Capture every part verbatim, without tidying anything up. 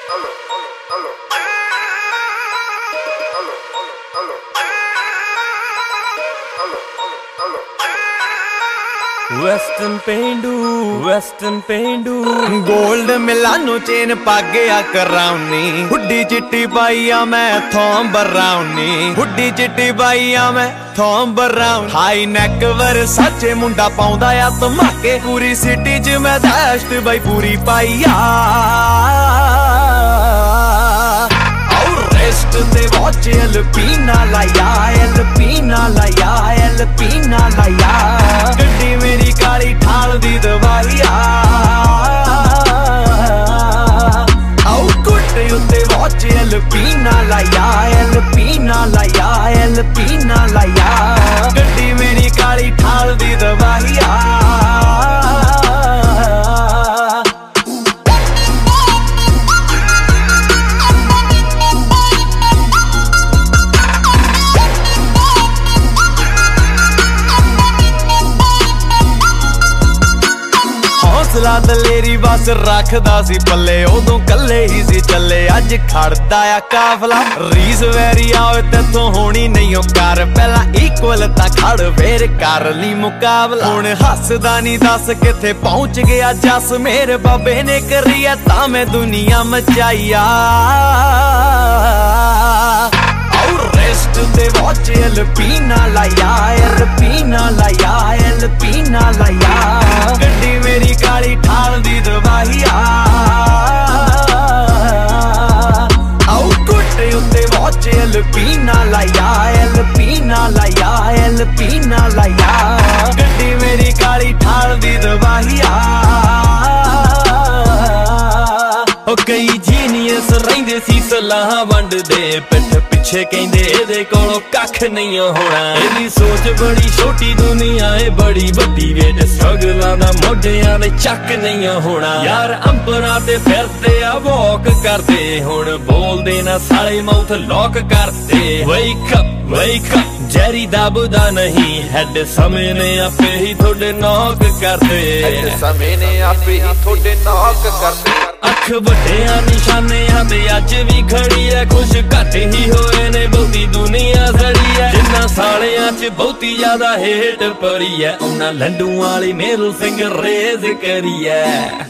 western पेंडू western पेंडू gold Milano chain पागिया कराउनी हुड्डी चिट्टी पाइया मैं थॉम बराउनी हुड्डी चिट्टी पाइया मैं थॉम बराउन हाई नेक वर सच्चे मुंडा पाउंदा या धमाके पूरी सिटी च मैं दहशत बई पूरी पाइया ते वॉच एलपीना लाया एलपीना लाया एलपीना लाया गड्डी मेरी काली ठाल दी दवाइया आओ कुट्टे उत्ते वॉच एलपीना लाया एलपीना लाया एलपीना लाया गड्डी मेरी काली ठाल दी दवाइया हौसला दलेरी बस रखदा सी पल्ले उदों कल्ले ही सी चले अज खड़दा आ काफला रीस वैरी आवे तेथों होनी नहीं ओ कर पहला इक्वल तां खड़ फिर कर ली मुकाबला हुण हसदा नहीं दस किथे पहुंच गया जस मेरे बाबे ने करिया तां मैं दुनिया मचाइया ते वॉच एलपीना लाया एलपीना लाया एलपीना लाया गड्डी मेरी काली ठाल दी दवाइया आओ कुट्टे उत्ते वॉच एलपीना लाया एलपीना लाया एलपीना लाया गड्डी मेरी काली ठाल दी दवाइया कई जीनियस रहिंदे सी सलाह वंडदे पिठ पिछे कहंदे इहदे कोलों कख नहीं होना इहदी सोच बड़ी छोटी दुनिया है बड़ी वड्डी वेट स्ट्रगलां दा मोढियां दे चक नहीं होना यार अंबरां ते फिरदे आ वॉक करदे हुण बोलदे ना साले माउथ लॉक करदे वेक अप वेक अप जैरी दबदा नहीं हैड समय ने आपे ही थोड़े नॉक करदे हैड समय ने आपे ही थोड़े नॉक करदे अख वड्डियां निशानियां ते अज भी खड़ी है कुछ घट ही होए ने बहुती दुनिया सड़ी है जिन्ना सालियां च बहुती ज्यादा हेट पड़ी है उन्हां लंडू वाली मेरू सिंह रेज करी है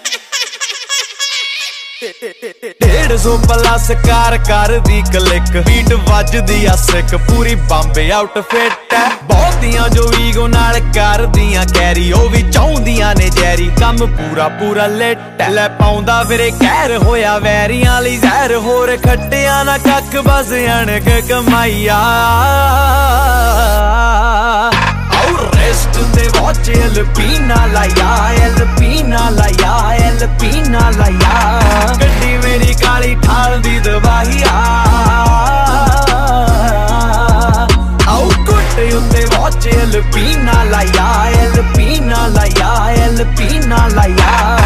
डेढ़ सौ प्लस कार कर दी क्लिक बीट वजदी आ सिक पूरी बॉम्बे आउटफिट है बहुतियां जो ईगो नाल कर दियां कैरी ओ भी चाहुंदियां ने जैरी कम पूरा पूरा लिट ले पाउंदा फिरे कहर होया वैरियां लई जहर होर खट्टिया ना कख बस अणक कमाइया ते वॉच एलपीना लाया एलपीना लाया एलपीना लाया गड्डी मेरी काली ठाल दी दवाइया आओ कुट्टे उत्ते वॉच एलपीना लाया एलपीना लाया एलपीना लाया